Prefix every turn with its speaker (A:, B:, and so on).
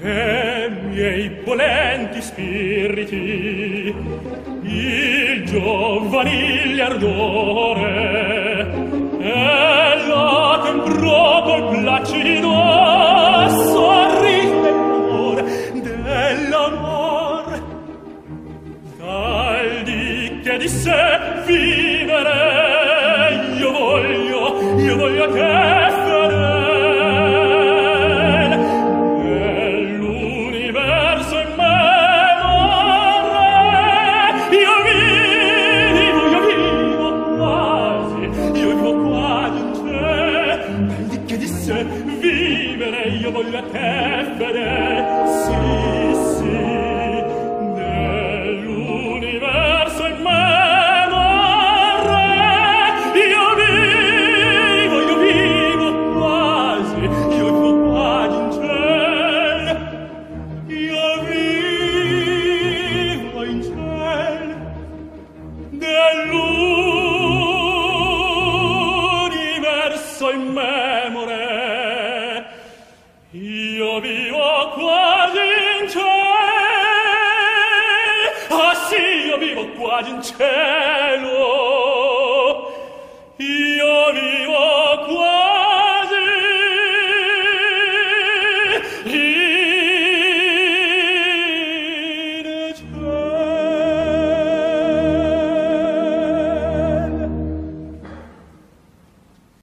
A: e miei volenti spiriti il giovanile ardore e la temprò col placido sorriso dell'amor dal di che di sé vivere io voglio che io voglio a te fede, sì, sì, nell'universo in me morre, io vivo quasi, io vivo quasi in ciel, io vivo in ciel, nell'universo in me morre. Io vivo quasi in cielo, ah sì, io vivo quasi in cielo, io